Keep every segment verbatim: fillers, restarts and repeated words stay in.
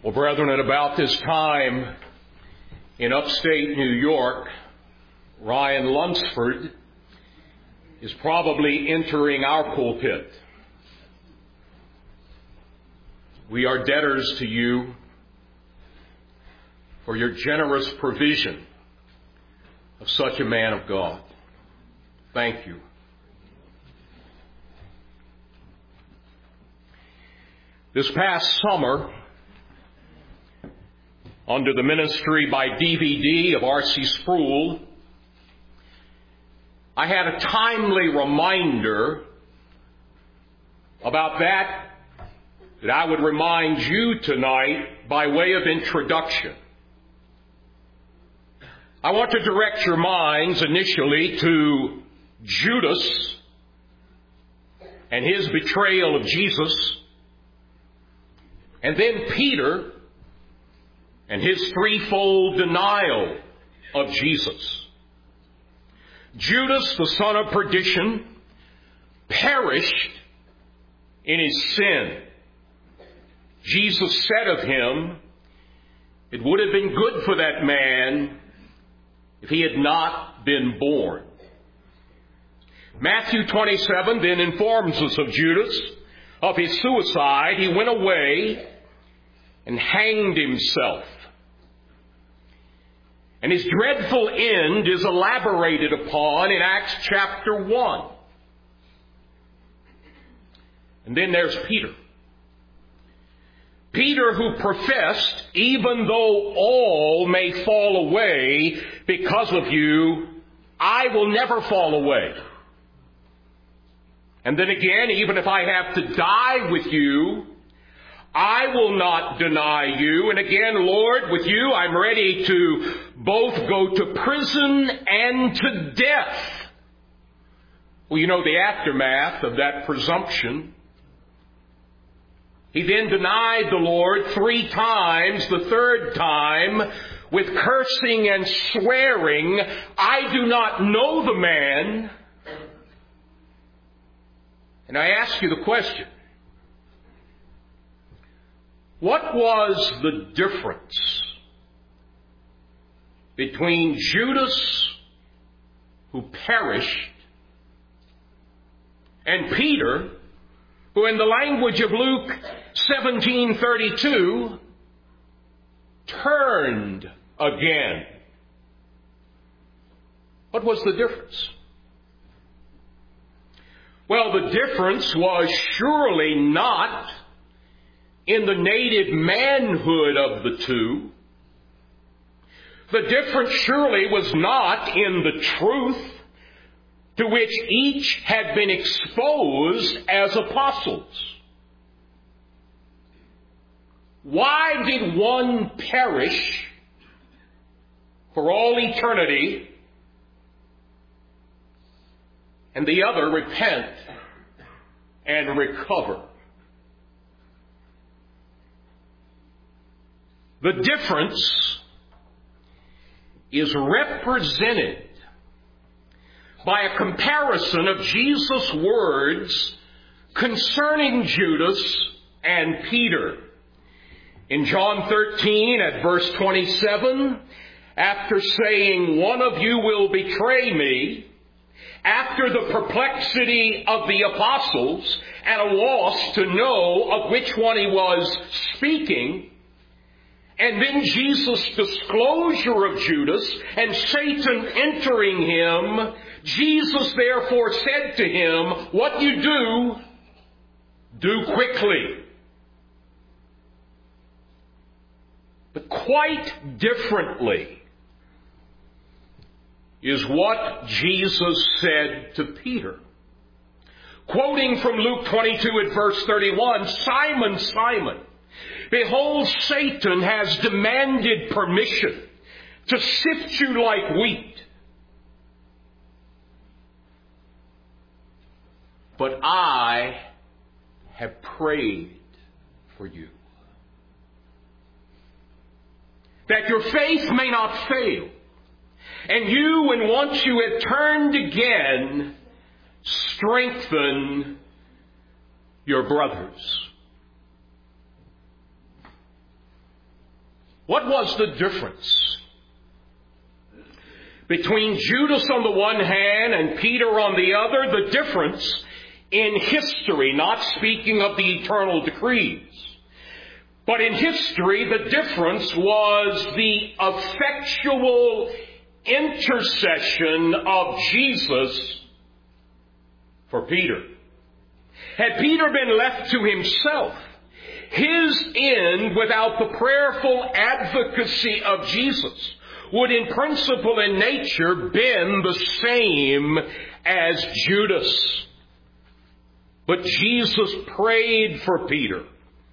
Well, brethren, at about this time in upstate New York, Ryan Lunsford is probably entering our pulpit. We are debtors to you for your generous provision of such a man of God. Thank you. This past summer, under the ministry by D V D of R C Sproul, I had a timely reminder about that that I would remind you tonight by way of introduction. I want to direct your minds initially to Judas and his betrayal of Jesus, and then Peter and his threefold denial of Jesus. Judas, the son of perdition, perished in his sin. Jesus said of him, it would have been good for that man if he had not been born. Matthew twenty-seven then informs us of Judas, of his suicide. He went away and hanged himself. And his dreadful end is elaborated upon in Acts chapter one. And then there's Peter. Peter, who professed, even though all may fall away because of you, I will never fall away. And then again, even if I have to die with you, I will not deny you. And again, Lord, with you, I'm ready to both go to prison and to death. Well, you know the aftermath of that presumption. He then denied the Lord three times, the third time, with cursing and swearing, I do not know the man. And I ask you the question, what was the difference between Judas, who perished, and Peter, who in the language of Luke seventeen thirty-two, turned again? What was the difference? Well, the difference was surely not in the native manhood of the two. The difference surely was not in the truth to which each had been exposed as apostles. Why did one perish for all eternity and the other repent and recover? The difference is represented by a comparison of Jesus' words concerning Judas and Peter. In John thirteen at verse twenty-seven, after saying, one of you will betray me, after the perplexity of the apostles and a loss to know of which one he was speaking, and then Jesus' disclosure of Judas and Satan entering him, Jesus therefore said to him, what you do, do quickly. But quite differently is what Jesus said to Peter. Quoting from Luke twenty-two at verse thirty-one, Simon, Simon, behold, Satan has demanded permission to sift you like wheat. But I have prayed for you, that your faith may not fail. And you, when once you have turned again, strengthen your brothers. What was the difference between Judas on the one hand and Peter on the other? The difference in history, not speaking of the eternal decrees, but in history, the difference was the effectual intercession of Jesus for Peter. Had Peter been left to himself, his end without the prayerful advocacy of Jesus would in principle and nature been the same as Judas. But Jesus prayed for Peter.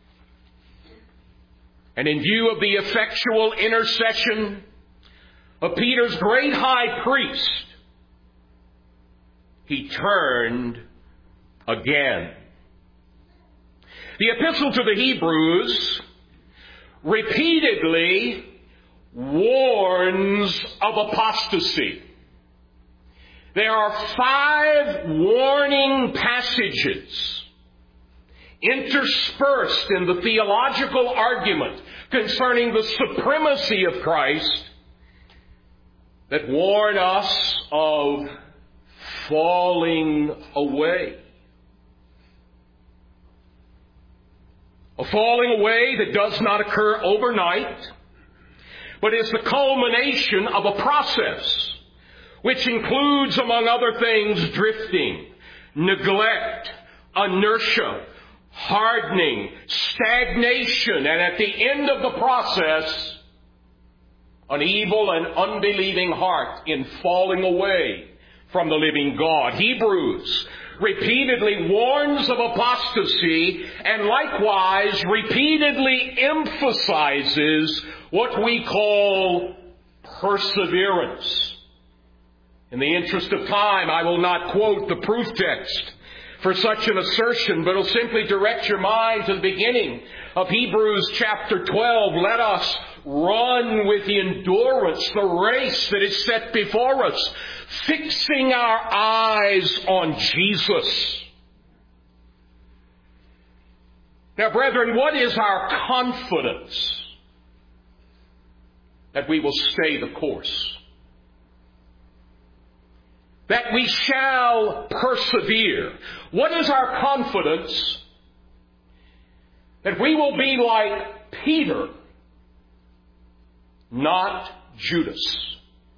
And in view of the effectual intercession of Peter's great high priest, he turned again. The epistle to the Hebrews repeatedly warns of apostasy. There are five warning passages interspersed in the theological argument concerning the supremacy of Christ that warn us of falling away. A falling away that does not occur overnight, but is the culmination of a process which includes, among other things, drifting, neglect, inertia, hardening, stagnation, and at the end of the process, an evil and unbelieving heart in falling away from the living God. Hebrews repeatedly warns of apostasy and likewise repeatedly emphasizes what we call perseverance. In the interest of time, I will not quote the proof text for such an assertion, but will simply direct your mind to the beginning of Hebrews chapter twelve. Let us run with endurance the race that is set before us, fixing our eyes on Jesus. Now, brethren, what is our confidence that we will stay the course? That we shall persevere? What is our confidence that we will be like Peter, not Judas?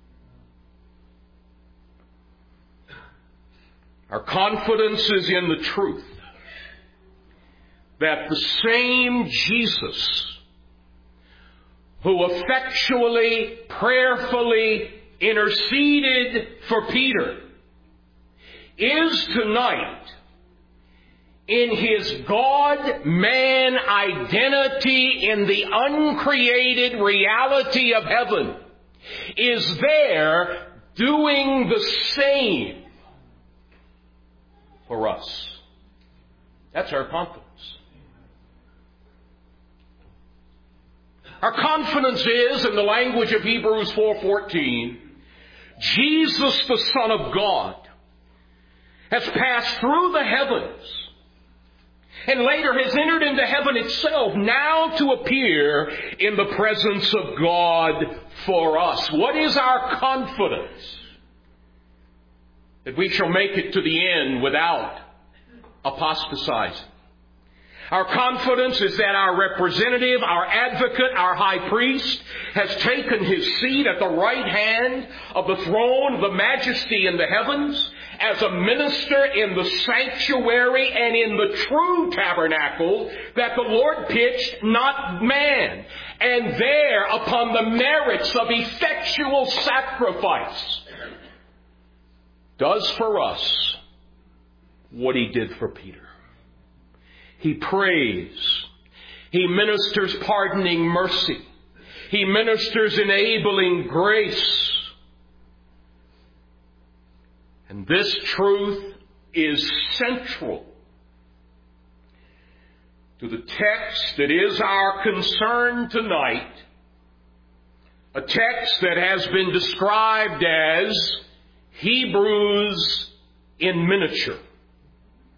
Our confidence is in the truth that the same Jesus who effectually, prayerfully interceded for Peter is tonight, in His God-man identity in the uncreated reality of heaven, is there doing the same for us. That's our confidence. Our confidence is, in the language of Hebrews four fourteen, Jesus, the Son of God, has passed through the heavens and later has entered into heaven itself, now to appear in the presence of God for us. What is our confidence? That we shall make it to the end without apostatizing. Our confidence is that our representative, our advocate, our high priest has taken his seat at the right hand of the throne of the majesty in the heavens as a minister in the sanctuary and in the true tabernacle that the Lord pitched, not man. And there, upon the merits of effectual sacrifice, does for us what He did for Peter. He prays. He ministers pardoning mercy. He ministers enabling grace. And this truth is central to the text that is our concern tonight, a text that has been described as Hebrews in miniature.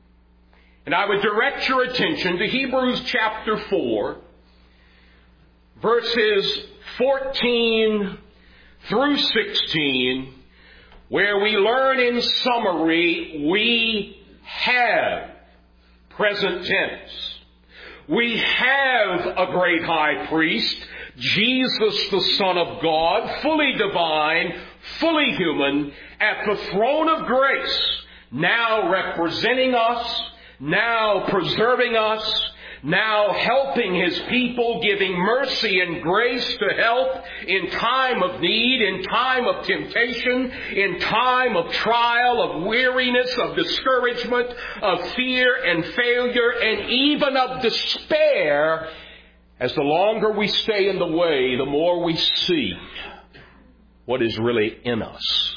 And I would direct your attention to Hebrews chapter four, verses fourteen through sixteen, where we learn in summary, we have, present tense, we have a great high priest, Jesus the Son of God, fully divine, fully human, at the throne of grace, now representing us, now preserving us, now helping His people, giving mercy and grace to help in time of need, in time of temptation, in time of trial, of weariness, of discouragement, of fear and failure, and even of despair. As the longer we stay in the way, the more we see what is really in us.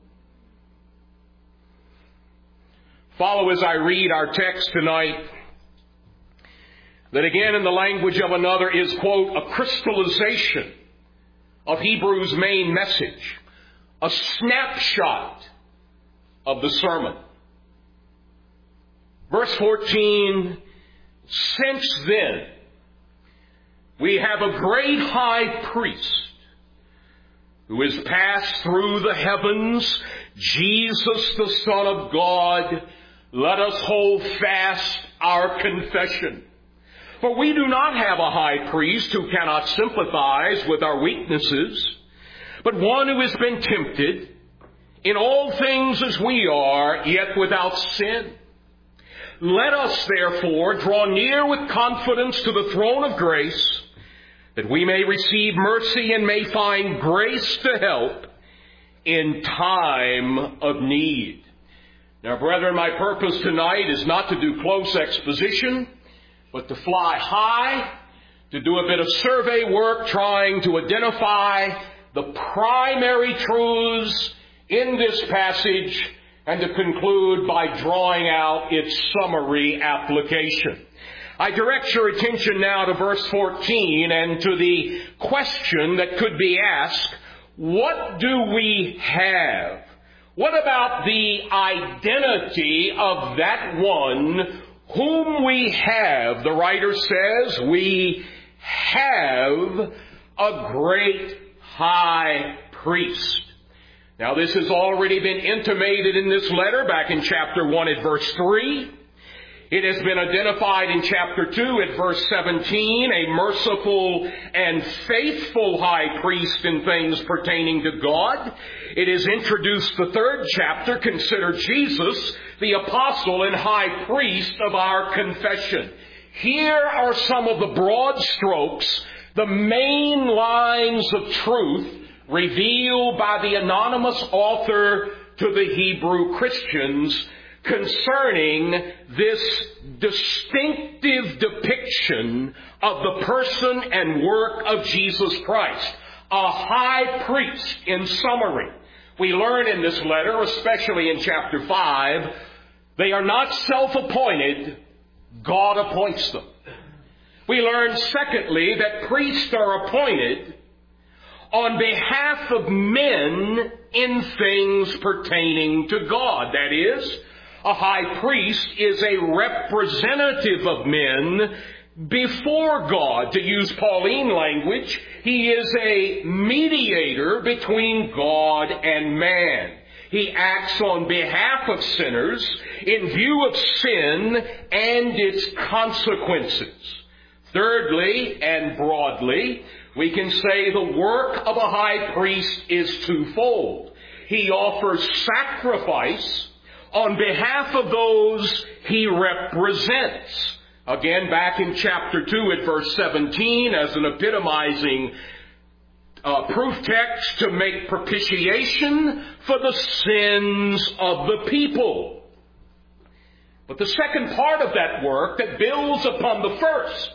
Follow as I read our text tonight, that again in the language of another is, quote, a crystallization of Hebrews' main message, a snapshot of the sermon. Verse fourteen, since then, we have a great high priest who has passed through the heavens, Jesus the Son of God. Let us hold fast our confession. For we do not have a high priest who cannot sympathize with our weaknesses, but one who has been tempted in all things as we are, yet without sin. Let us therefore draw near with confidence to the throne of grace, that we may receive mercy and may find grace to help in time of need. Now, brethren, my purpose tonight is not to do close exposition, but to fly high, to do a bit of survey work trying to identify the primary truths in this passage and to conclude by drawing out its summary application. I direct your attention now to verse fourteen and to the question that could be asked, what do we have? What about the identity of that one whom we have? The writer says we have a great high priest. Now this has already been intimated in this letter back in chapter one at verse three. It has been identified in chapter two at verse seventeen, a merciful and faithful high priest in things pertaining to God. It is introduced the third chapter, consider Jesus the apostle and high priest of our confession. Here are some of the broad strokes, the main lines of truth revealed by the anonymous author to the Hebrew Christians concerning this distinctive depiction of the person and work of Jesus Christ. A high priest, in summary. We learn in this letter, especially in chapter five, they are not self-appointed, God appoints them. We learn, secondly, that priests are appointed on behalf of men in things pertaining to God. That is, a high priest is a representative of men before God. To use Pauline language, he is a mediator between God and man. He acts on behalf of sinners in view of sin and its consequences. Thirdly, and broadly, we can say the work of a high priest is twofold. He offers sacrifice on behalf of those he represents. Again, back in chapter two at verse seventeen, as an epitomizing uh, proof text, to make propitiation for the sins of the people. But the second part of that work that builds upon the first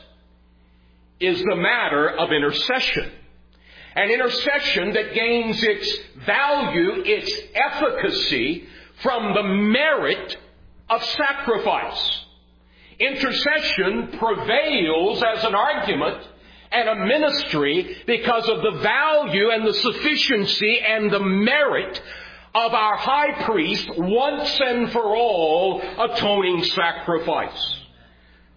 is the matter of intercession. An intercession that gains its value, its efficacy, from the merit of sacrifice. Intercession prevails as an argument and a ministry because of the value and the sufficiency and the merit of our high priest once and for all atoning sacrifice.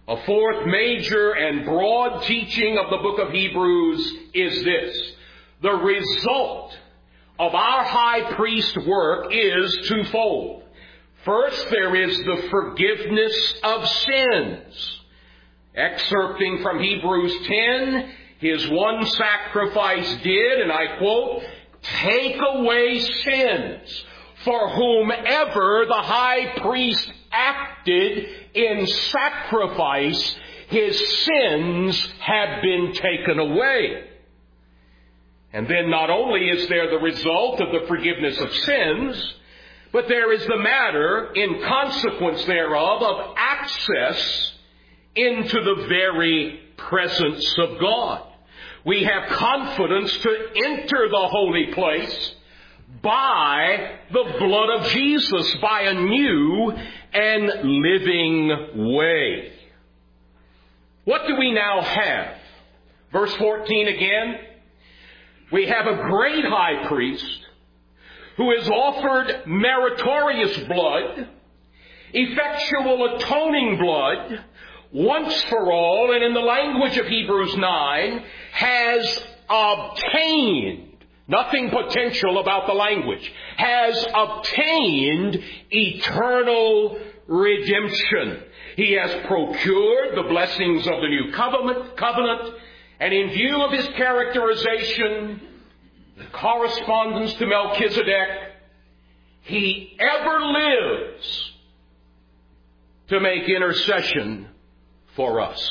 A fourth major and broad teaching of the book of Hebrews is this. The result of our high priest work is twofold. First, there is the forgiveness of sins. Excerpting from Hebrews ten, his one sacrifice did, and I quote, take away sins, for whomever the high priest acted in sacrifice, his sins have been taken away. And then not only is there the result of the forgiveness of sins, but there is the matter, in consequence thereof, of access into the very presence of God. We have confidence to enter the holy place by the blood of Jesus, by a new and living way. What do we now have? Verse fourteen again. We have a great high priest who has offered meritorious blood, effectual atoning blood, once for all, and in the language of Hebrews nine, has obtained, nothing potential about the language, has obtained eternal redemption. He has procured the blessings of the new covenant, covenant, and in view of his characterization, the correspondence to Melchizedek, he ever lives to make intercession for us.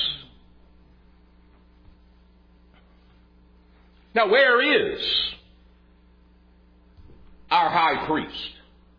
Now, where is our high priest?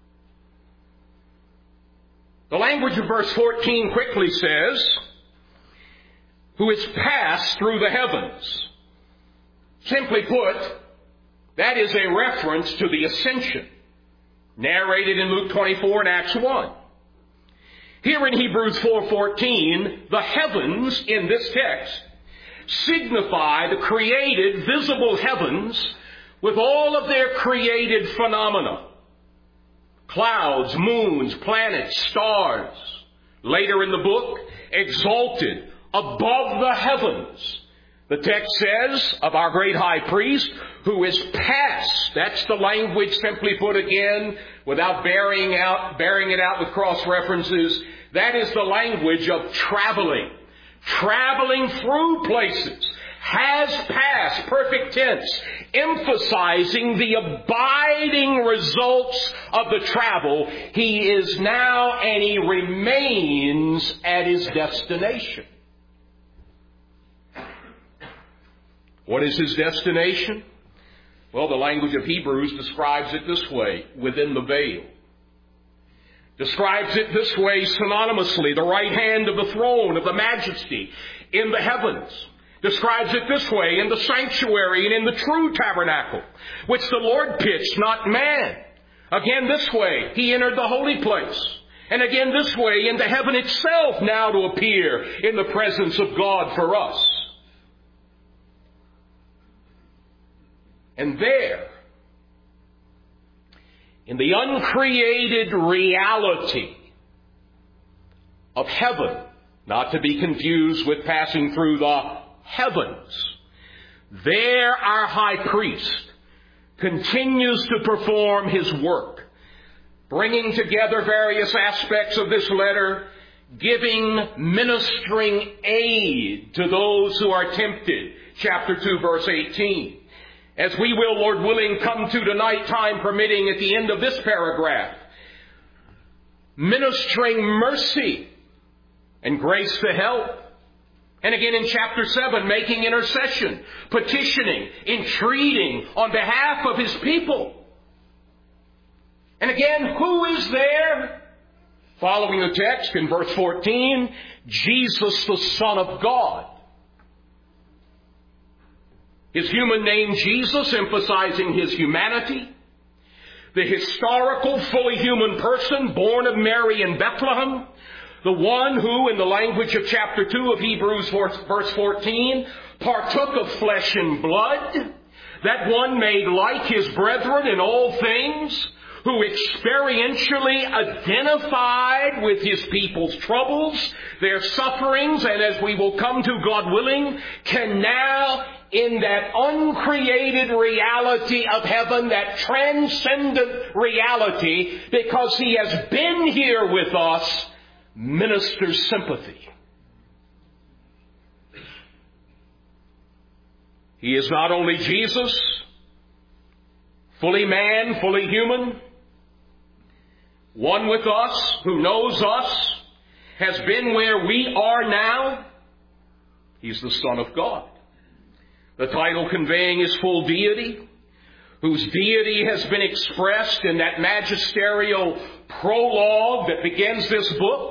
The language of verse fourteen quickly says, who is passed through the heavens. Simply put, that is a reference to the ascension, narrated in Luke twenty-four and Acts one. Here in Hebrews four fourteen, the heavens in this text signify the created visible heavens with all of their created phenomena. Clouds, moons, planets, stars. Later in the book, exalted above the heavens. The text says of our great high priest who is past. That's the language, simply put again, without bearing out, bearing it out with cross references. That is the language of traveling. Traveling through places. Has passed, perfect tense, emphasizing the abiding results of the travel. He is now and he remains at his destination. What is his destination? Well, the language of Hebrews describes it this way, within the veil. Describes it this way synonymously, the right hand of the throne of the majesty in the heavens. Describes it this way, in the sanctuary and in the true tabernacle, which the Lord pitched, not man. Again this way, he entered the holy place. And again this way, into heaven itself now to appear in the presence of God for us. And there, in the uncreated reality of heaven, not to be confused with passing through the heavens, there our high priest continues to perform his work, bringing together various aspects of this letter, giving ministering aid to those who are tempted. Chapter two, verse eighteen. As we will, Lord willing, come to tonight, time permitting, at the end of this paragraph. Ministering mercy and grace to help. And again in chapter seven, making intercession, petitioning, entreating on behalf of his people. And again, who is there? Following the text in verse fourteen, Jesus, the Son of God. His human name Jesus, emphasizing his humanity. The historical, fully human person born of Mary in Bethlehem. The one who, in the language of chapter two of Hebrews verse fourteen, partook of flesh and blood. That one made like his brethren in all things, who experientially identified with his people's troubles, their sufferings, and as we will come to, God willing, can now, in that uncreated reality of heaven, that transcendent reality, because he has been here with us, minister sympathy. He is not only Jesus, fully man, fully human, one with us, who knows us, has been where we are now. He's the Son of God. The title conveying his full deity, whose deity has been expressed in that magisterial prologue that begins this book.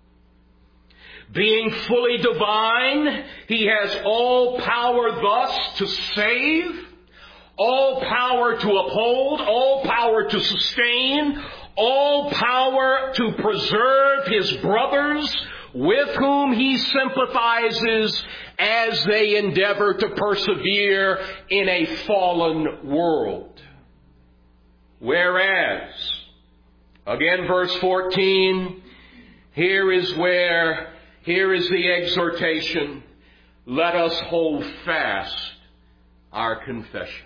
Being fully divine, he has all power thus to save, all power to uphold, all power to sustain, all power to preserve his brothers with whom he sympathizes as they endeavor to persevere in a fallen world. Whereas, again, verse fourteen, here is where, here is the exhortation, let us hold fast our confession.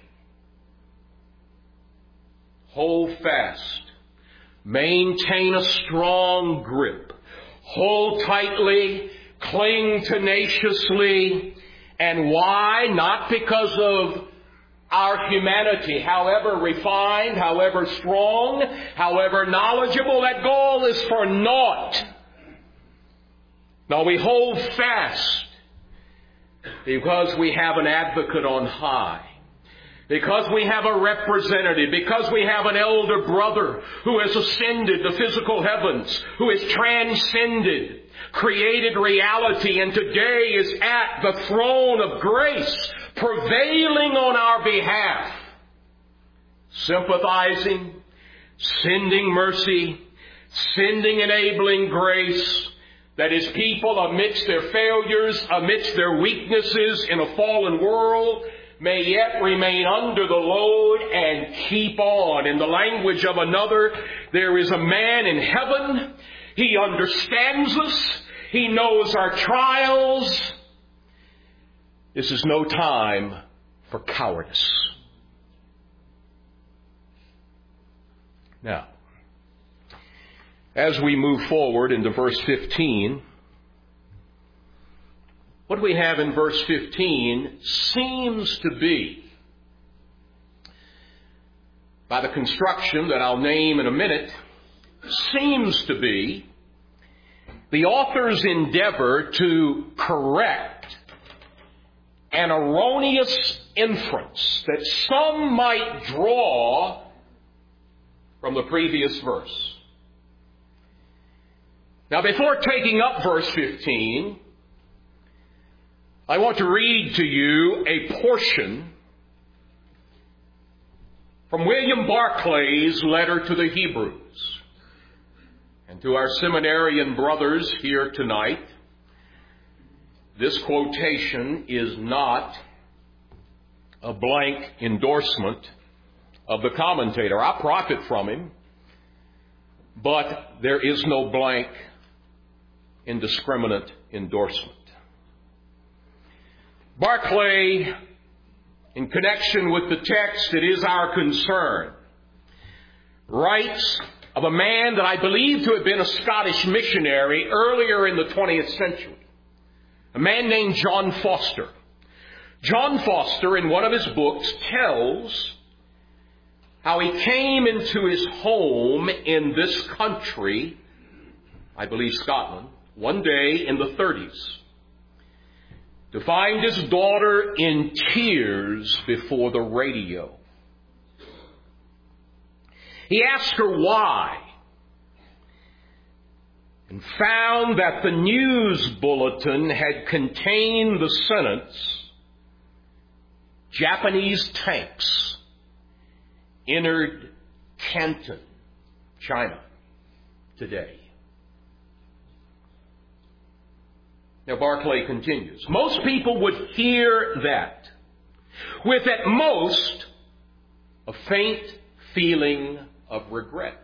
Hold fast. Maintain a strong grip. Hold tightly. Cling tenaciously. And why? Not because of our humanity, however refined, however strong, however knowledgeable. That goal is for naught. No, we hold fast because we have an advocate on high. Because we have a representative, because we have an elder brother who has ascended the physical heavens, who has transcended created reality and today is at the throne of grace, prevailing on our behalf, sympathizing, sending mercy, sending enabling grace, that his people amidst their failures, amidst their weaknesses in a fallen world, may yet remain under the load and keep on. In the language of another, there is a man in heaven. He understands us. He knows our trials. This is no time for cowardice. Now, as we move forward into verse fifteen, what we have in verse fifteen seems to be, by the construction that I'll name in a minute, seems to be the author's endeavor to correct an erroneous inference that some might draw from the previous verse. Now, before taking up verse fifteen, I want to read to you a portion from William Barclay's letter to the Hebrews. And to our seminarian brothers here tonight, this quotation is not a blank endorsement of the commentator. I profit from him, but there is no blank indiscriminate endorsement. Barclay, in connection with the text that is our concern, writes of a man that I believe to have been a Scottish missionary earlier in the twentieth century, a man named John Foster. John Foster, in one of his books, tells how he came into his home in this country, I believe Scotland, one day in the thirties, to find his daughter in tears before the radio. He asked her why, and found that the news bulletin had contained the sentence, Japanese tanks entered Canton, China, today. Now, Barclay continues. Most people would hear that with at most a faint feeling of regret.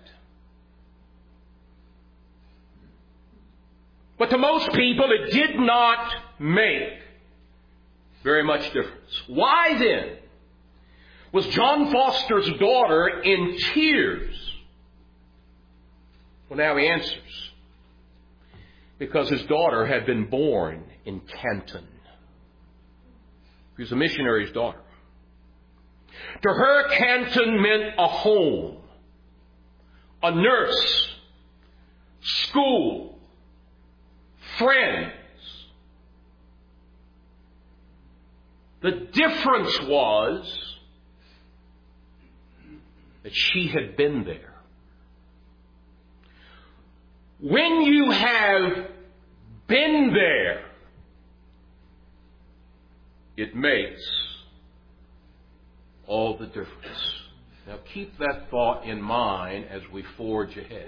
But to most people, it did not make very much difference. Why then was John Foster's daughter in tears? Well, now he answers. Because his daughter had been born in Canton. He was a missionary's daughter. To her, Canton meant a home, a nurse, school, friends. The difference was that she had been there. When you have been there, it makes all the difference. Now keep that thought in mind as we forge ahead.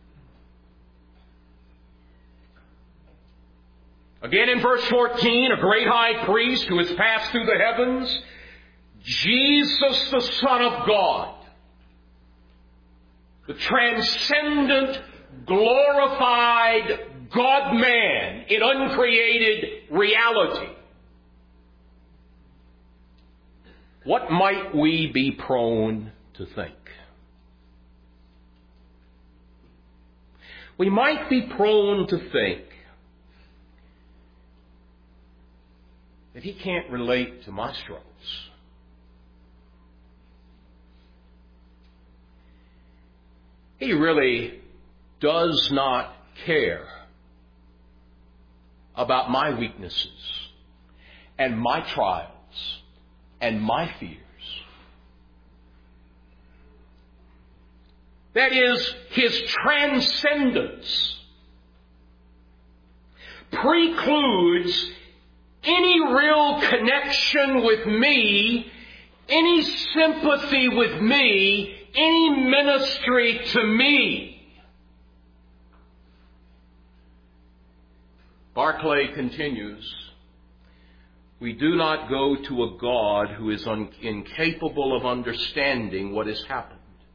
Again in verse fourteen, a great high priest who has passed through the heavens, Jesus the Son of God, the transcendent, glorified God-man in uncreated reality. What might we be prone to think? We might be prone to think that he can't relate to my struggles. He really does not care about my weaknesses and my trials and my fears. That is, his transcendence precludes any real connection with me, any sympathy with me, any ministry to me. Barclay continues, we do not go to a God who is un- incapable of understanding what has happened.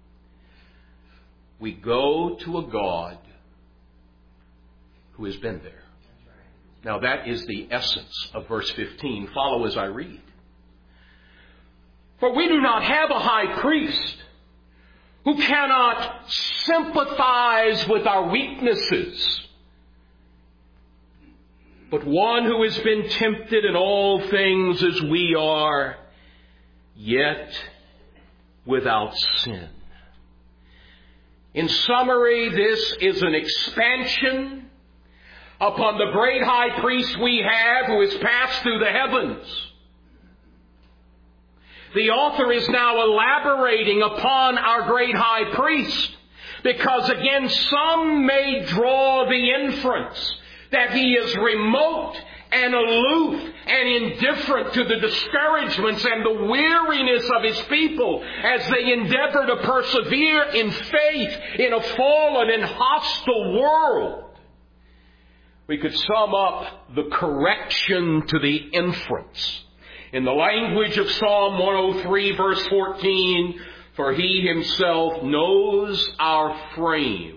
We go to a God who has been there. Now that is the essence of verse fifteen. Follow as I read. For we do not have a high priest who cannot sympathize with our weaknesses, but one who has been tempted in all things as we are, yet without sin. In summary, this is an expansion upon the great high priest we have who has passed through the heavens. The author is now elaborating upon our great high priest, because again, some may draw the inference that he is remote and aloof and indifferent to the discouragements and the weariness of his people as they endeavor to persevere in faith in a fallen and hostile world. We could sum up the correction to the inference in the language of Psalm one oh three, verse fourteen, for he himself knows our frame.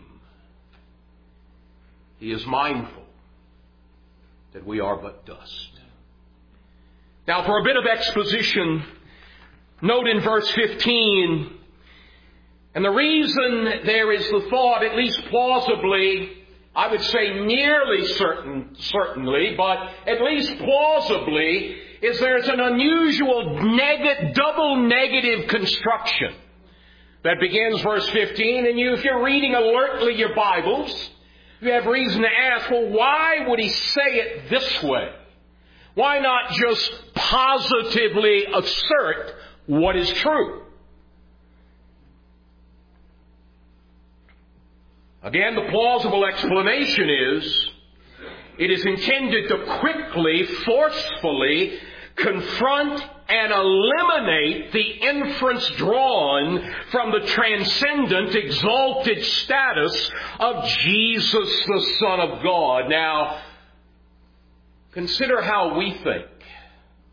He is mindful that we are but dust. Now, for a bit of exposition, note in verse fifteen, and the reason there is the thought, at least plausibly, I would say nearly certain, certainly, but at least plausibly, is there's an unusual neg- double negative construction that begins verse fifteen, and you, if you're reading alertly your Bibles, you have reason to ask, well, why would he say it this way? Why not just positively assert what is true? Again, the plausible explanation is it is intended to quickly, forcefully confront and eliminate the inference drawn from the transcendent, exalted status of Jesus, the Son of God. Now, consider how we think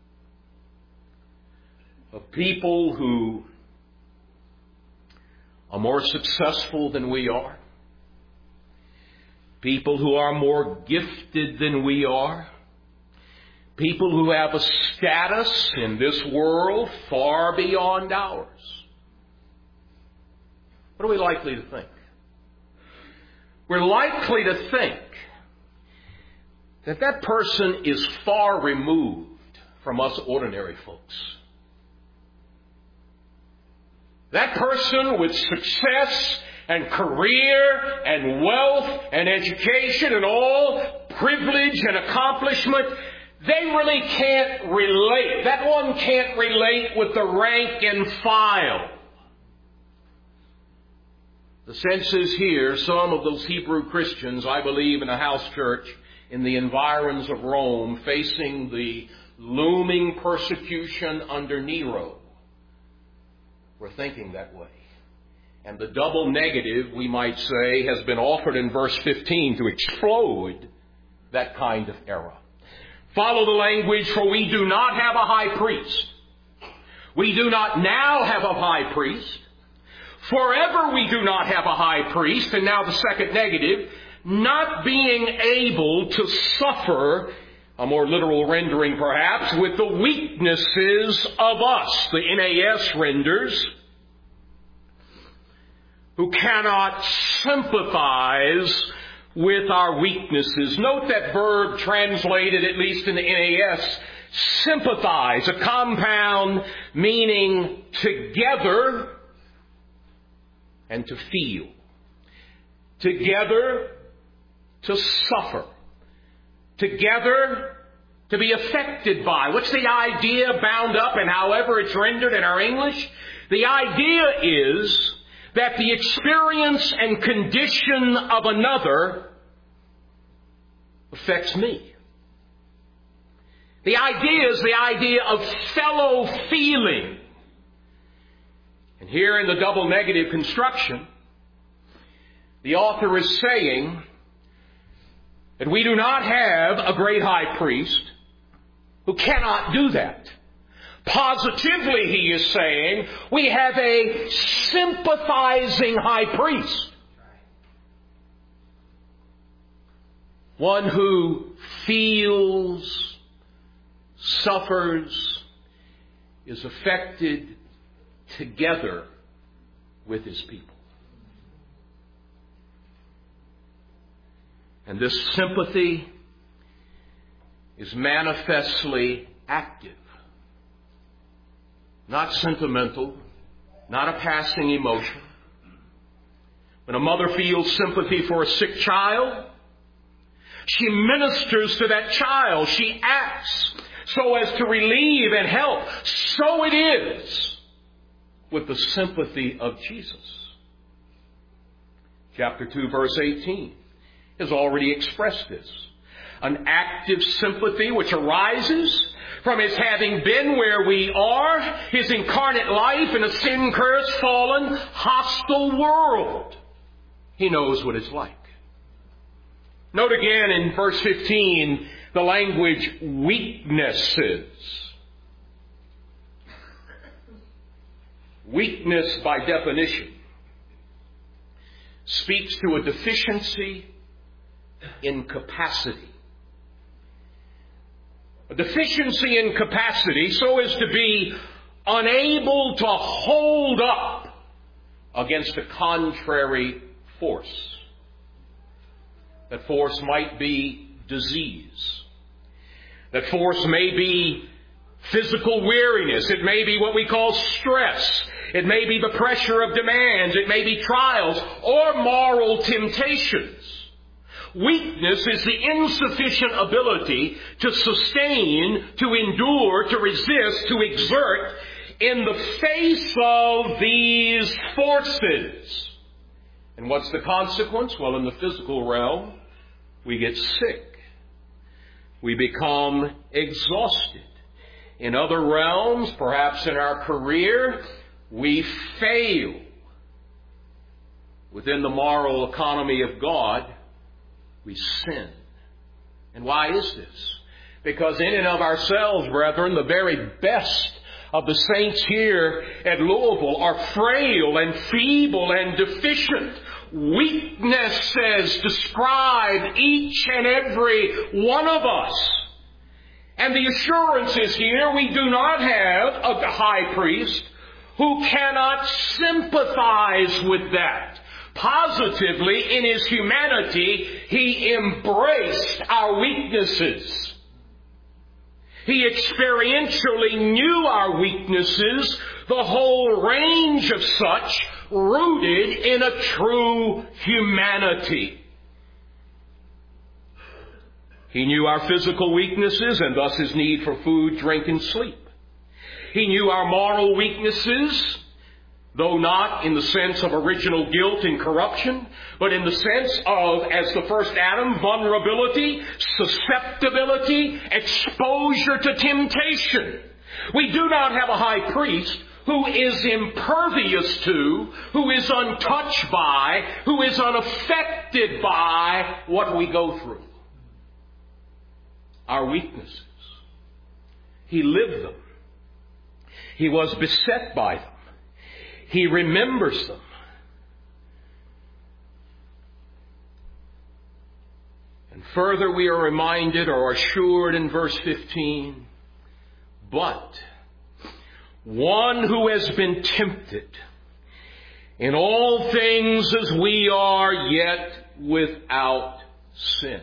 of people who are more successful than we are, people who are more gifted than we are, people who have a status in this world far beyond ours. What are we likely to think? We're likely to think that that person is far removed from us ordinary folks. That person with success and career and wealth and education and all privilege and accomplishment, they really can't relate. That one can't relate with the rank and file. The sense is here, some of those Hebrew Christians, I believe, in a house church in the environs of Rome, facing the looming persecution under Nero, were thinking that way. And the double negative, we might say, has been offered in verse fifteen to explode that kind of error. Follow the language, for we do not have a high priest. We do not now have a high priest. Forever we do not have a high priest. And now the second negative, not being able to suffer, a more literal rendering perhaps, with the weaknesses of us. The N A S renders, who cannot sympathize with our weaknesses. Note that verb translated, at least in the N A S, sympathize, a compound meaning together and to feel. Together to suffer. Together to be affected by. What's the idea bound up in however it's rendered in our English? The idea is that the experience and condition of another affects me. The idea is the idea of fellow feeling. And here in the double negative construction, the author is saying that we do not have a great high priest who cannot do that. Positively, he is saying, we have a sympathizing high priest. One who feels, suffers, is affected together with his people. And this sympathy is manifestly active. Not sentimental, not a passing emotion. When a mother feels sympathy for a sick child, she ministers to that child. She acts so as to relieve and help. So it is with the sympathy of Jesus. Chapter two, verse eighteen has already expressed this. An active sympathy which arises from his having been where we are, his incarnate life in a sin-cursed, fallen, hostile world. He knows what it's like. Note again in verse fifteen the language weaknesses. Weakness, by definition, speaks to a deficiency in capacity. A deficiency in capacity so as to be unable to hold up against a contrary force. That force might be disease. That force may be physical weariness. It may be what we call stress. It may be the pressure of demands. It may be trials or moral temptations. Weakness is the insufficient ability to sustain, to endure, to resist, to exert in the face of these forces. And what's the consequence? Well, in the physical realm, we get sick. We become exhausted. In other realms, perhaps in our career, we fail. Within the moral economy of God, we sin. And why is this? Because in and of ourselves, brethren, the very best of the saints here at Louisville are frail and feeble and deficient. Weaknesses describe each and every one of us. And the assurance is here, we do not have a high priest who cannot sympathize with that. Positively, in His humanity, He embraced our weaknesses. He experientially knew our weaknesses, the whole range of such, rooted in a true humanity. He knew our physical weaknesses and thus His need for food, drink, and sleep. He knew our moral weaknesses, though not in the sense of original guilt and corruption, but in the sense of, as the first Adam, vulnerability, susceptibility, exposure to temptation. We do not have a high priest who is impervious to, who is untouched by, who is unaffected by what we go through. Our weaknesses. He lived them. He was beset by them. He remembers them. And further we are reminded or assured in verse fifteen, but one who has been tempted in all things as we are, yet without sin.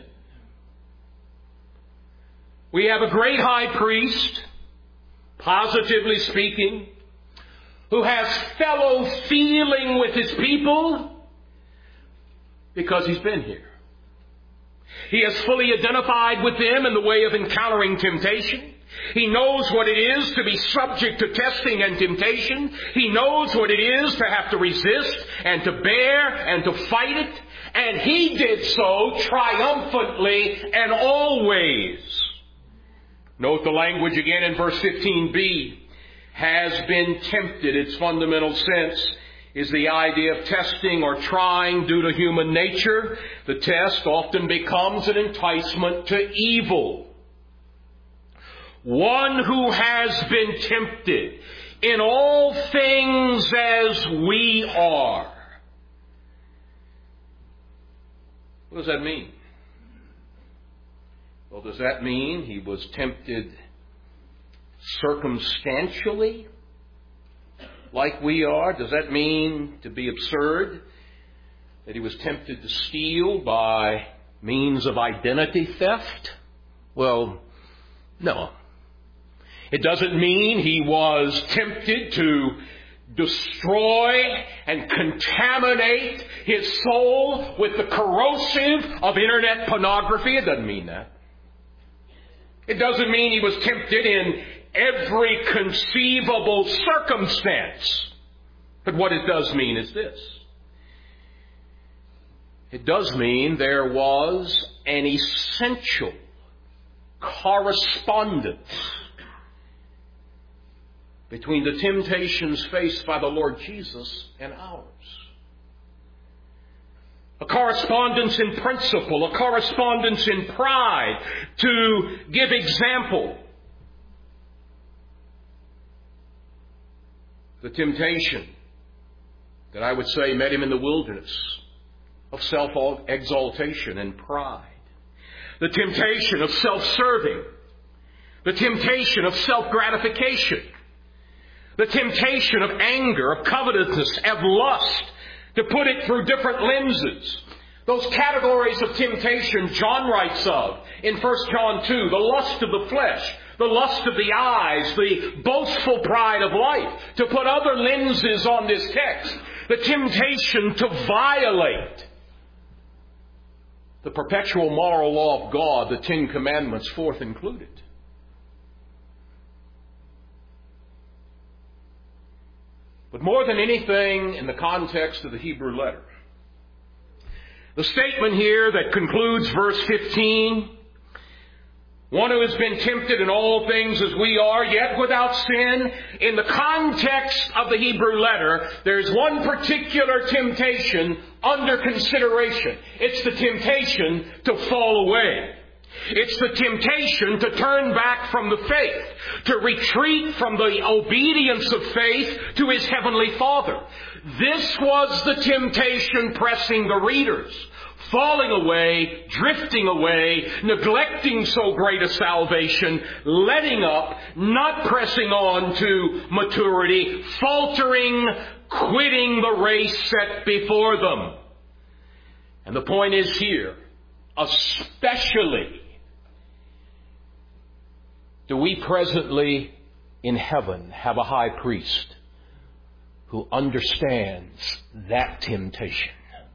We have a great high priest, positively speaking, who has fellow feeling with His people because He's been here. He has fully identified with them in the way of encountering temptation. He knows what it is to be subject to testing and temptation. He knows what it is to have to resist and to bear and to fight it. And He did so triumphantly and always. Note the language again in verse fifteen b. Has been tempted. Its fundamental sense is the idea of testing or trying due to human nature. The test often becomes an enticement to evil. One who has been tempted in all things as we are. What does that mean? Well, does that mean He was tempted circumstantially, like we are? Does that mean, to be absurd, that He was tempted to steal by means of identity theft? Well, no. It doesn't mean He was tempted to destroy and contaminate His soul with the corrosive of internet pornography. It doesn't mean that. It doesn't mean He was tempted in every conceivable circumstance. But what it does mean is this. It does mean there was an essential correspondence between the temptations faced by the Lord Jesus and ours. A correspondence in principle, a correspondence in pride. To give example, the temptation that I would say met Him in the wilderness of self-exaltation and pride. The temptation of self-serving. The temptation of self-gratification. The temptation of anger, of covetousness, of lust. To put it through different lenses. Those categories of temptation John writes of in First John two. The lust of the flesh, the lust of the eyes, the boastful pride of life. To put other lenses on this text, the temptation to violate the perpetual moral law of God, the Ten Commandments, fourth included. But more than anything, in the context of the Hebrew letter, the statement here that concludes verse fifteen, one who has been tempted in all things as we are, yet without sin, in the context of the Hebrew letter, there's one particular temptation under consideration. It's the temptation to fall away. It's the temptation to turn back from the faith, to retreat from the obedience of faith to His Heavenly Father. This was the temptation pressing the readers, falling away, drifting away, neglecting so great a salvation, letting up, not pressing on to maturity, faltering, quitting the race set before them. And the point is here, especially do we presently in heaven have a high priest who understands that temptation.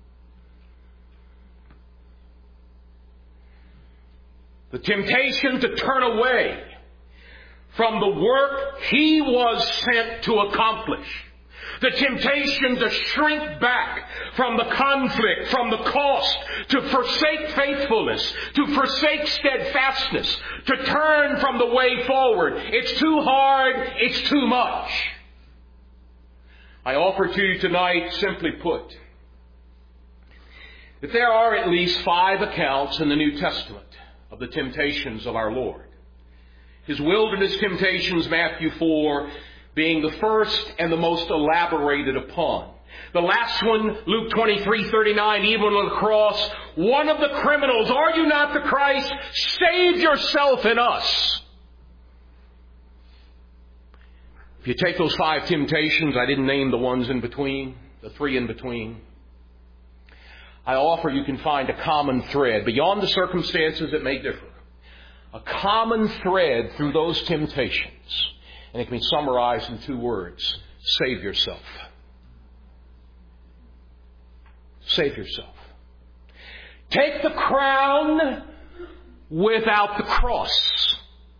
The temptation to turn away from the work He was sent to accomplish. The temptation to shrink back from the conflict, from the cost, to forsake faithfulness, to forsake steadfastness, to turn from the way forward. It's too hard, it's too much. I offer to you tonight, simply put, that there are at least five accounts in the New Testament of the temptations of our Lord. His wilderness temptations, Matthew four, being the first and the most elaborated upon. The last one, Luke twenty-three thirty-nine, even on the cross, one of the criminals, "Are you not the Christ? Save yourself and us." If you take those five temptations, I didn't name the ones in between, the three in between. I offer you can find a common thread. Beyond the circumstances that may differ. A common thread through those temptations. And it can be summarized in two words. Save yourself. Save yourself. Take the crown without the cross.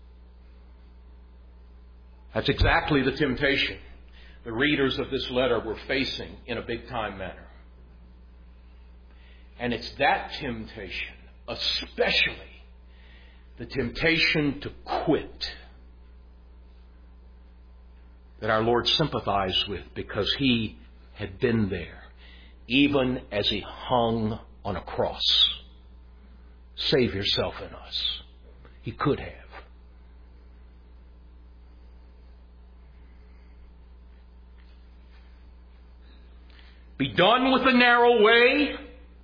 That's exactly the temptation the readers of this letter were facing in a big-time manner. And it's that temptation, especially the temptation to quit, that our Lord sympathized with, because He had been there, even as He hung on a cross. Save yourself in us. He could have. Be done with the narrow way.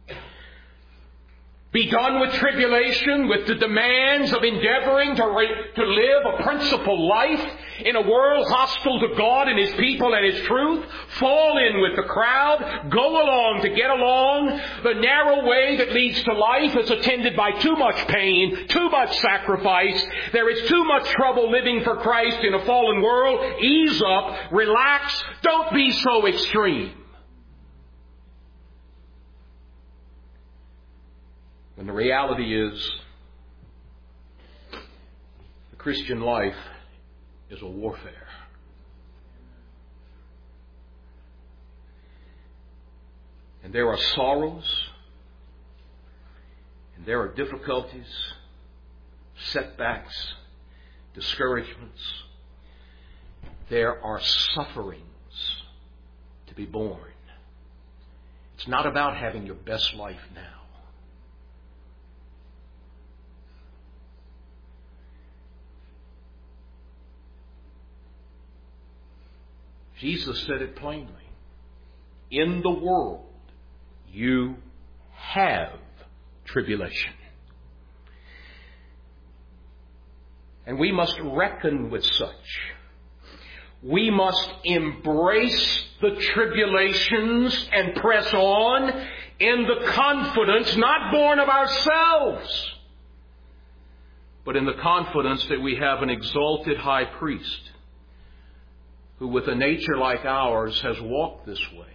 Be done with tribulation, with the demands of endeavoring to, re- to live a principled life in a world hostile to God and His people and His truth. Fall in with the crowd. Go along to get along. The narrow way that leads to life is attended by too much pain, too much sacrifice. There is too much trouble living for Christ in a fallen world. Ease up. Relax. Don't be so extreme. And the reality is, the Christian life is a warfare. And there are sorrows, and there are difficulties, setbacks, discouragements. There are sufferings to be borne. It's not about having your best life now. Jesus said it plainly. In the world, you have tribulation. And we must reckon with such. We must embrace the tribulations and press on in the confidence not born of ourselves, but in the confidence that we have an exalted high priest who with a nature like ours has walked this way,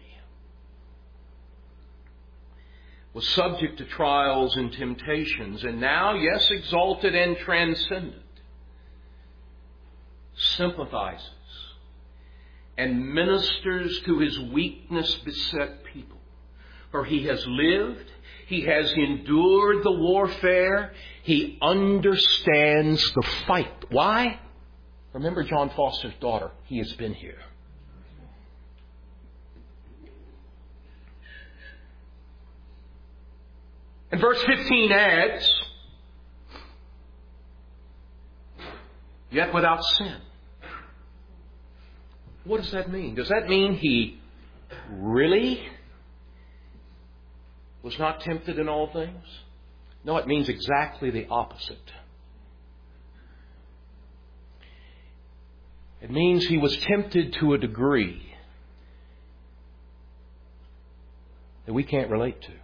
was subject to trials and temptations, and now, yes, exalted and transcendent, sympathizes and ministers to His weakness beset people. For He has lived, He has endured the warfare, He understands the fight. Why? Remember John Foster's daughter. He has been here. And verse fifteen adds, yet without sin. What does that mean? Does that mean He really was not tempted in all things? No, it means exactly the opposite. It means He was tempted to a degree that we can't relate to.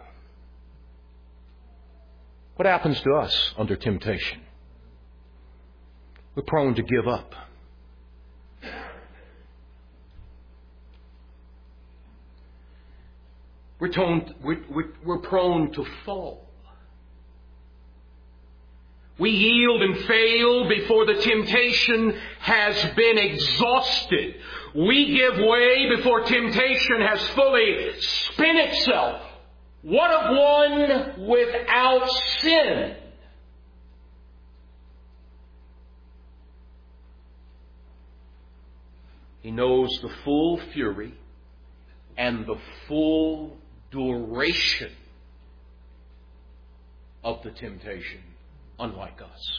What happens to us under temptation? We're prone to give up. We're, toned, we're, we're, we're prone to fall. We yield and fail before the temptation has been exhausted. We give way before temptation has fully spent itself. What of one without sin? He knows the full fury and the full duration of the temptation, unlike us.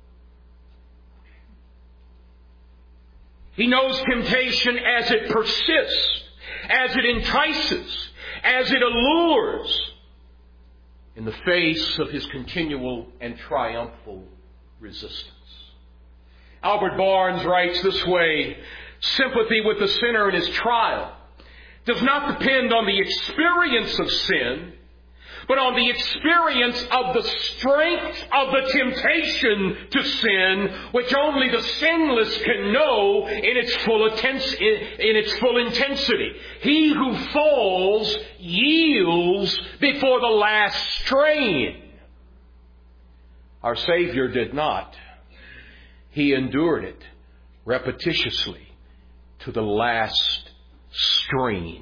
He knows temptation as it persists, as it entices, as it allures, in the face of His continual and triumphal resistance. Albert Barnes writes this way: sympathy with the sinner in his trial does not depend on the experience of sin, but on the experience of the strength of the temptation to sin, which only the sinless can know in its full intense, in its full intensity. He who falls yields before the last strain. Our Savior did not. He endured it repetitiously to the last strain.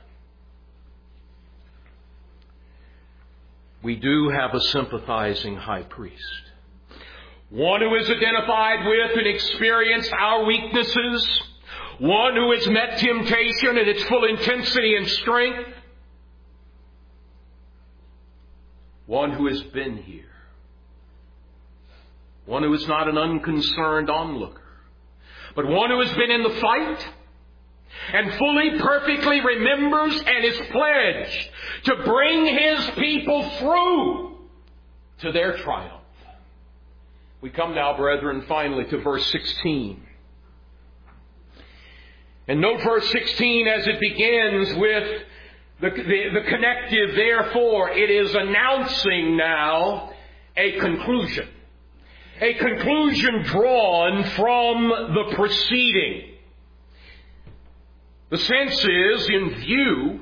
We do have a sympathizing high priest. One who has identified with and experienced our weaknesses. One who has met temptation in its full intensity and strength. One who has been here. One who is not an unconcerned onlooker, but one who has been in the fight and fully, perfectly remembers and is pledged to bring His people through to their triumph. We come now, brethren, finally to verse sixteen. And note verse sixteen as it begins with the, the, the connective, therefore. It is announcing now a conclusion. A conclusion drawn from the preceding. The sense is, in view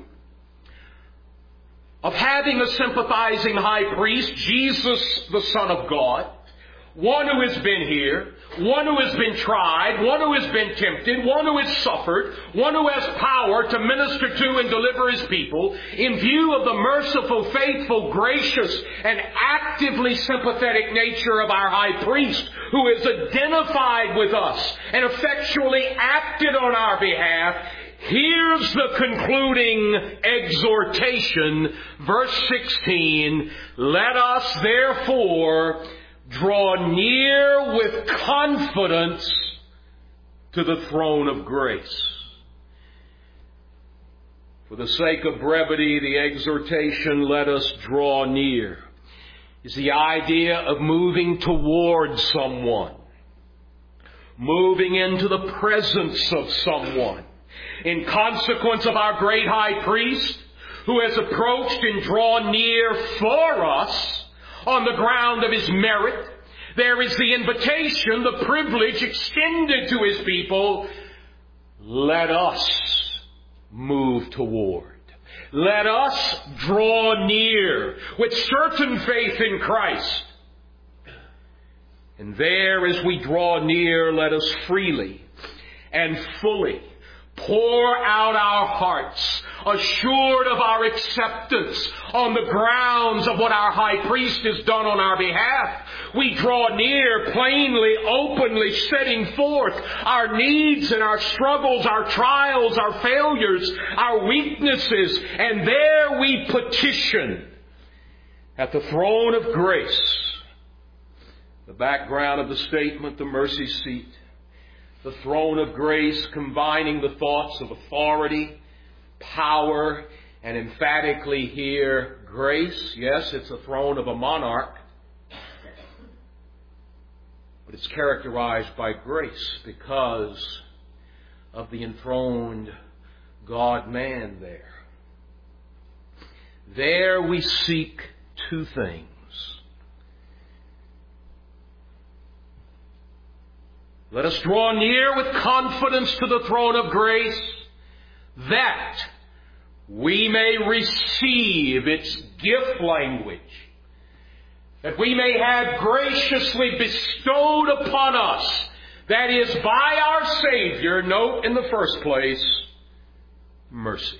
of having a sympathizing high priest, Jesus, the Son of God, one who has been here, one who has been tried, one who has been tempted, one who has suffered, one who has power to minister to and deliver His people, in view of the merciful, faithful, gracious, and actively sympathetic nature of our high priest, who is identified with us and effectually acted on our behalf, here's the concluding exhortation, verse sixteen, let us therefore draw near with confidence to the throne of grace. For the sake of brevity, the exhortation, let us draw near, is the idea of moving towards someone, moving into the presence of someone. In consequence of our great high priest, who has approached and drawn near for us on the ground of His merit, there is the invitation, the privilege extended to His people. Let us move toward. Let us draw near with certain faith in Christ. And there, as we draw near, let us freely and fully pour out our hearts, assured of our acceptance on the grounds of what our high priest has done on our behalf. We draw near plainly, openly, setting forth our needs and our struggles, our trials, our failures, our weaknesses, and there we petition at the throne of grace the The background of the statement, the mercy seat, the throne of grace, combining the thoughts of authority, power, and emphatically here, grace. Yes, it's a throne of a monarch, but it's characterized by grace because of the enthroned God-man there. There we seek two things. Let us draw near with confidence to the throne of grace, that we may receive its gift language, that we may have graciously bestowed upon us, that is, by our Savior, note in the first place, mercy.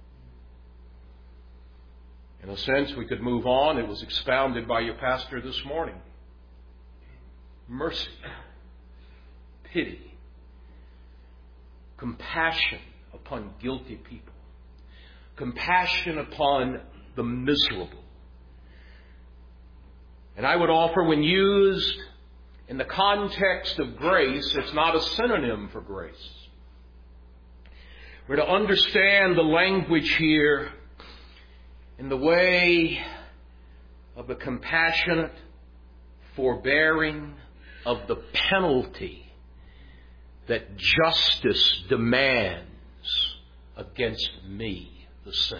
In a sense, we could move on. It was expounded by your pastor this morning. Mercy, pity, compassion upon guilty people, compassion upon the miserable. And I would offer, when used in the context of grace, it's not a synonym for grace. We're to understand the language here in the way of the compassionate forbearing of the penalty that justice demands against me, the sinner.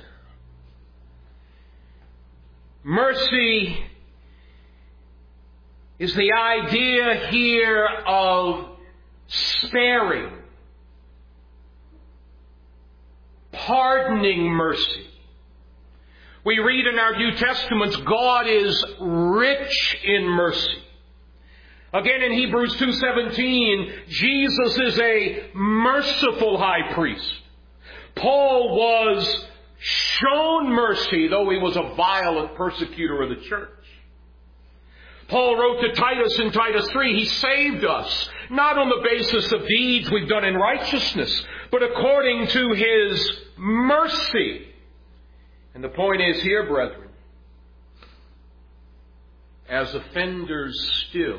Mercy is the idea here of sparing, pardoning mercy. We read in our New Testaments, God is rich in mercy. Again, in Hebrews two seventeen, Jesus is a merciful high priest. Paul was shown mercy, though he was a violent persecutor of the church. Paul wrote to Titus in Titus three, he saved us, not on the basis of deeds we've done in righteousness, but according to his mercy. And the point is here, brethren, as offenders still,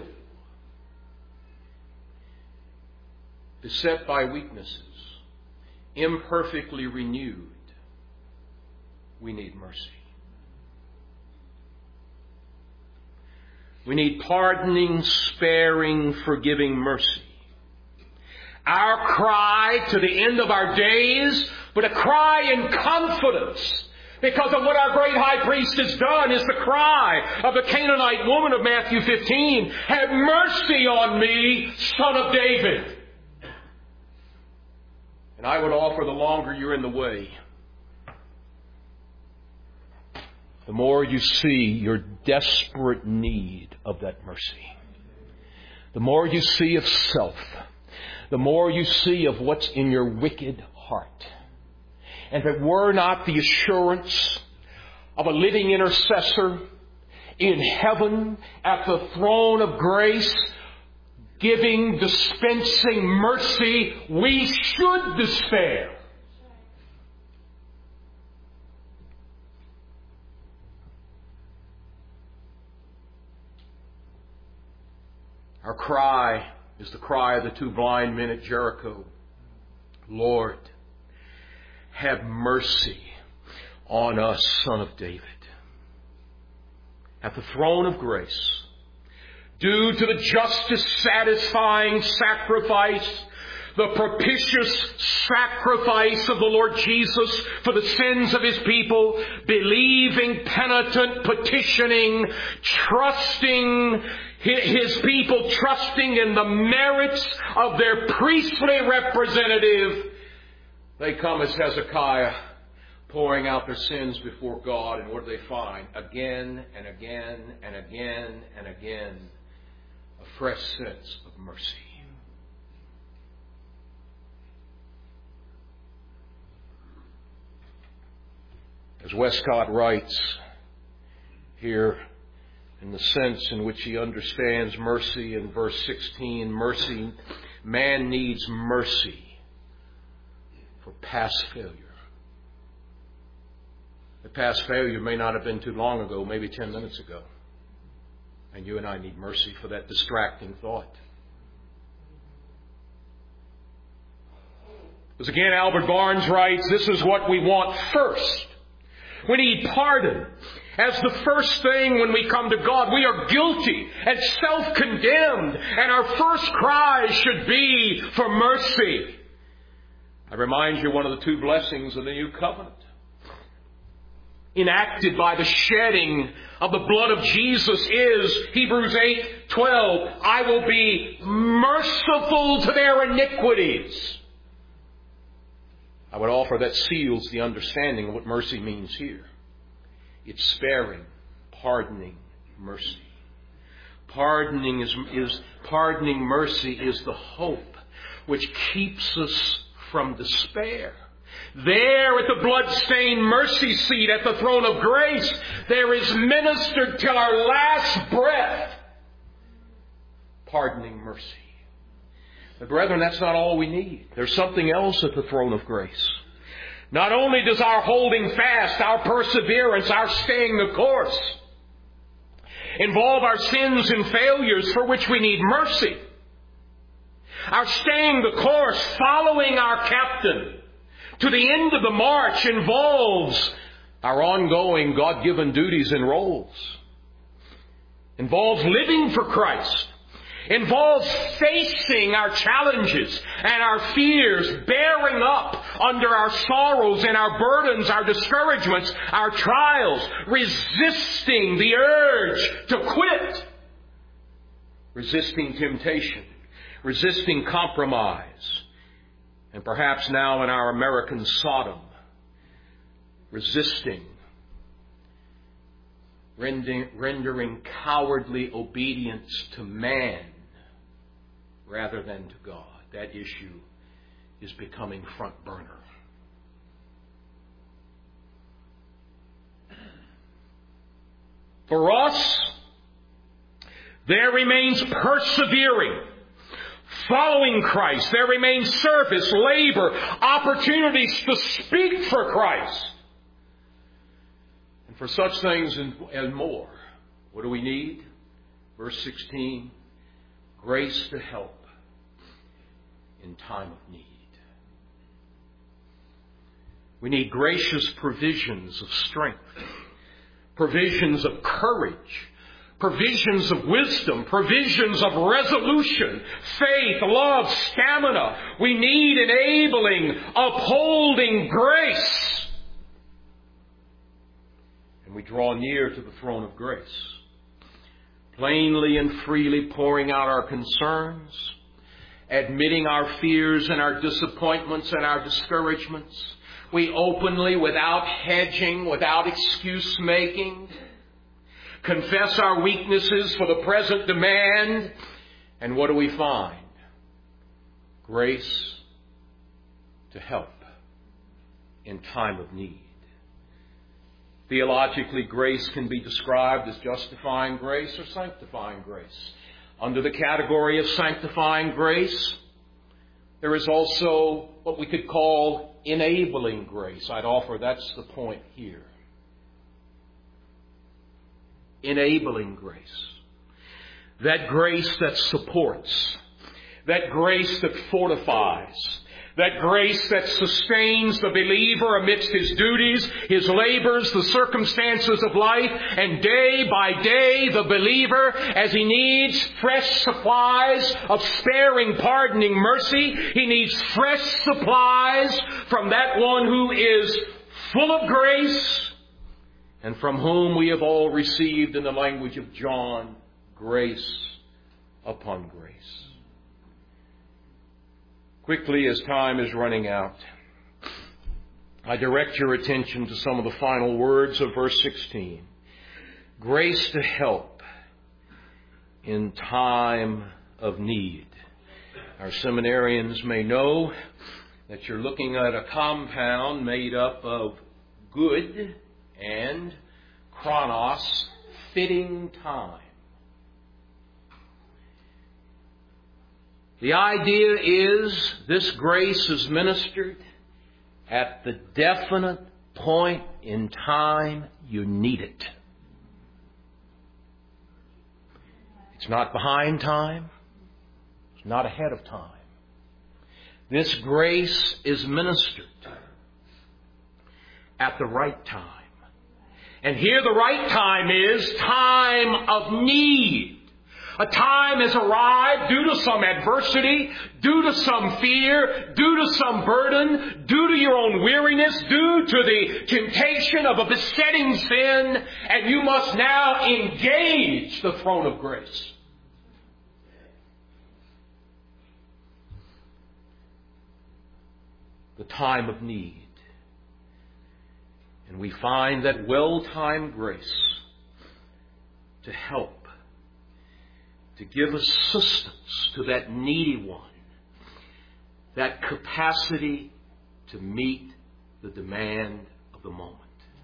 beset by weaknesses, imperfectly renewed, we need mercy. We need pardoning, sparing, forgiving mercy. Our cry to the end of our days, but a cry in confidence, because of what our great high priest has done, is the cry of the Canaanite woman of Matthew fifteen, have mercy on me, son of David. And I would offer, the longer you're in the way, the more you see your desperate need of that mercy. The more you see of self. The more you see of what's in your wicked heart. And if it were not the assurance of a living intercessor in heaven at the throne of grace, giving, dispensing mercy, we should despair. Our cry is the cry of the two blind men at Jericho. Lord, have mercy on us, Son of David. At the throne of grace, due to the justice-satisfying sacrifice, the propitious sacrifice of the Lord Jesus for the sins of His people, believing, penitent, petitioning, trusting His people, trusting in the merits of their priestly representative, they come as Hezekiah, pouring out their sins before God. And what do they find? Again and again and again and again, a fresh sense of mercy. As Westcott writes here, in the sense in which he understands mercy in verse sixteen, mercy, man needs mercy for past failure. The past failure may not have been too long ago, maybe ten minutes ago. And you and I need mercy for that distracting thought. As again Albert Barnes writes, this is what we want first. We need pardon. As the first thing when we come to God, we are guilty and self-condemned, and our first cry should be for mercy. I remind you one of the two blessings of the New Covenant, enacted by the shedding of the blood of Jesus, is Hebrews eight twelve. I will be merciful to their iniquities. I would offer that seals the understanding of what mercy means here. It's sparing, pardoning mercy. Pardoning is, is pardoning mercy is the hope which keeps us from despair. There at the blood-stained mercy seat at the throne of grace, there is ministered till our last breath pardoning mercy. But brethren, that's not all we need. There's something else at the throne of grace. Not only does our holding fast, our perseverance, our staying the course involve our sins and failures for which we need mercy. Our staying the course, following our captain to the end of the march, involves our ongoing God-given duties and roles. Involves living for Christ. Involves facing our challenges and our fears, bearing up under our sorrows and our burdens, our discouragements, our trials, resisting the urge to quit, resisting temptation, resisting compromise, and perhaps now in our American Sodom, resisting, rendering, rendering cowardly obedience to man rather than to God. That issue is becoming front burner. For us, there remains persevering, following Christ. There remains service, labor, opportunities to speak for Christ. And for such things and, and more, what do we need? Verse sixteen, grace to help in time of need. We need gracious provisions of strength, provisions of courage, provisions of wisdom, provisions of resolution, faith, love, stamina. We need enabling, upholding grace. And we draw near to the throne of grace, plainly and freely pouring out our concerns, admitting our fears and our disappointments and our discouragements. We openly, without hedging, without excuse making, confess our weaknesses for the present demand. And what do we find? Grace to help in time of need. Theologically, grace can be described as justifying grace or sanctifying grace. Under the category of sanctifying grace, there is also what we could call enabling grace. I'd offer that's the point here. Enabling grace. That grace that supports. That grace that fortifies. That grace that sustains the believer amidst his duties, his labors, the circumstances of life, and day by day the believer, as he needs fresh supplies of sparing, pardoning mercy, he needs fresh supplies from that one who is full of grace and from whom we have all received, in the language of John, grace upon grace. Quickly, as time is running out, I direct your attention to some of the final words of verse sixteen. Grace to help in time of need. Our seminarians may know that you're looking at a compound made up of good and chronos, fitting time. The idea is this grace is ministered at the definite point in time you need it. It's not behind time. It's not ahead of time. This grace is ministered at the right time. And here the right time is time of need. A time has arrived due to some adversity, due to some fear, due to some burden, due to your own weariness, due to the temptation of a besetting sin, and you must now engage the throne of grace. The time of need. And we find that well-timed grace to help, to give assistance to that needy one, that capacity to meet the demand of the moment.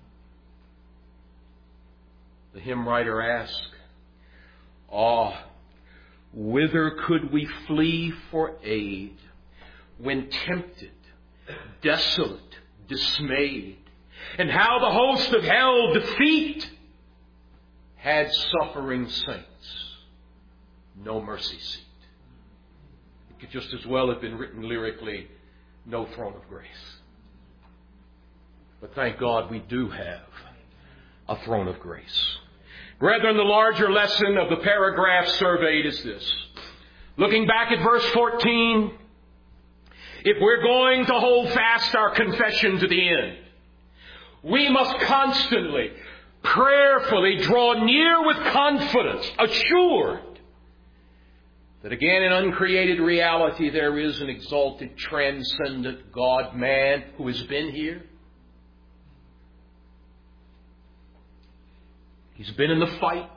The hymn writer asks, "Ah, whither could we flee for aid when tempted, desolate, dismayed, and how the host of hell defeat had suffering saints no mercy seat." It could just as well have been written lyrically, no throne of grace. But thank God we do have a throne of grace. Brethren, the larger lesson of the paragraph surveyed is this. Looking back at verse fourteen, if we're going to hold fast our confession to the end, we must constantly, prayerfully draw near with confidence, assured that again in uncreated reality there is an exalted, transcendent God-man who has been here. He's been in the fight.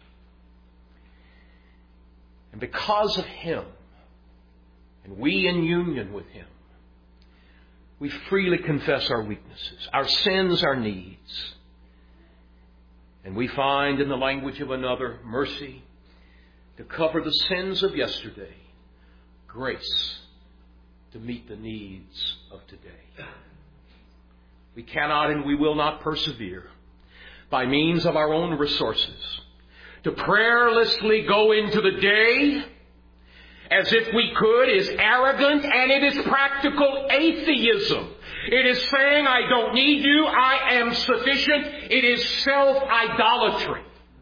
And because of Him, and we in union with Him, we freely confess our weaknesses, our sins, our needs. And we find in the language of another mercy to cover the sins of yesterday, grace to meet the needs of today. We cannot and we will not persevere by means of our own resources to prayerlessly go into the day as if we could is arrogant, and it is practical atheism. It is saying, I don't need you, I am sufficient. It is self-idolatry.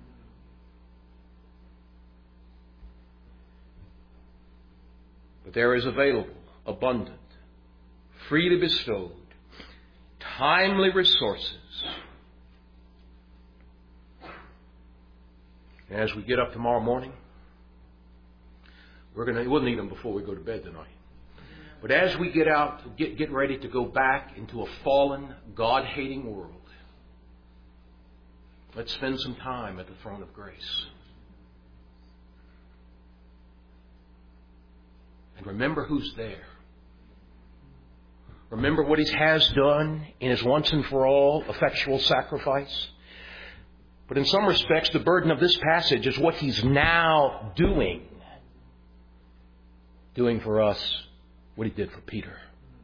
But there is available, abundant, freely bestowed, timely resources. And as we get up tomorrow morning, We're gonna, we'll need them before we go to bed tonight. But as we get out, get, get ready to go back into a fallen, God-hating world, let's spend some time at the throne of grace. And remember who's there. Remember what He has done in His once and for all effectual sacrifice. But in some respects, the burden of this passage is what He's now doing. Doing for us what He did for Peter.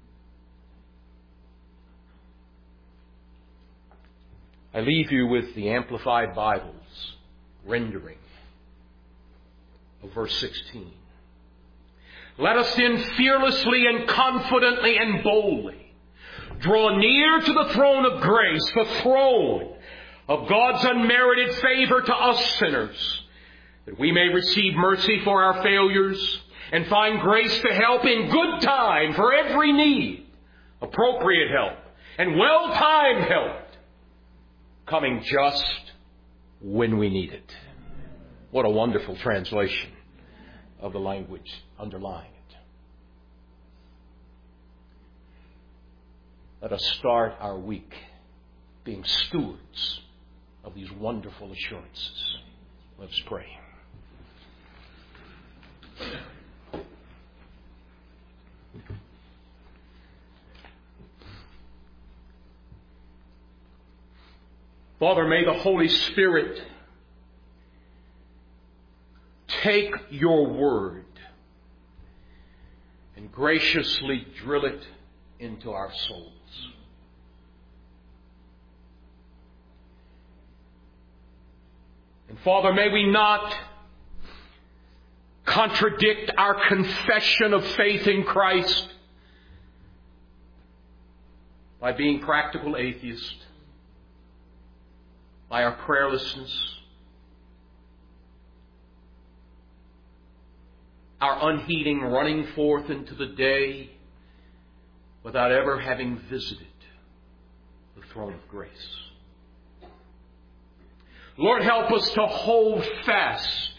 I leave you with the Amplified Bible's rendering of verse sixteen. Let us then fearlessly and confidently and boldly draw near to the throne of grace, the throne of God's unmerited favor to us sinners, that we may receive mercy for our failures and find grace to help in good time for every need, appropriate help, and well-timed help, coming just when we need it. What a wonderful translation of the language underlying it. Let us start our week being stewards of these wonderful assurances. Let's pray. Father, may the Holy Spirit take your word and graciously drill it into our souls. And Father, may we not contradict our confession of faith in Christ by being practical atheists, by our prayerlessness, our unheeding running forth into the day without ever having visited the throne of grace. Lord, help us to hold fast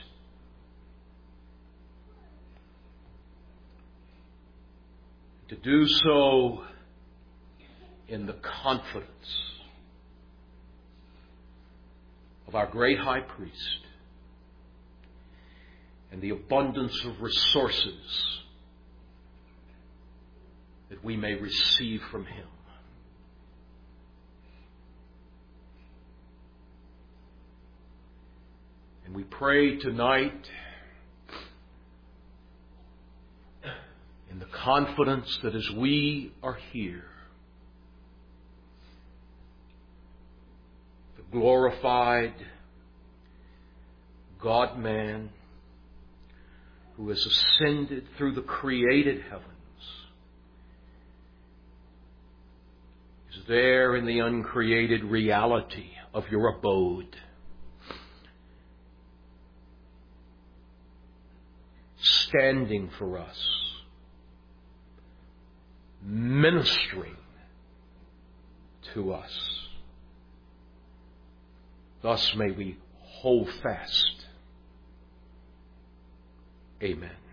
to do so in the confidence of our great high priest and the abundance of resources that we may receive from him. And we pray tonight in the confidence that as we are here, the glorified God-man who has ascended through the created heavens is there in the uncreated reality of your abode, standing for us, ministering to us. Thus may we hold fast. Amen.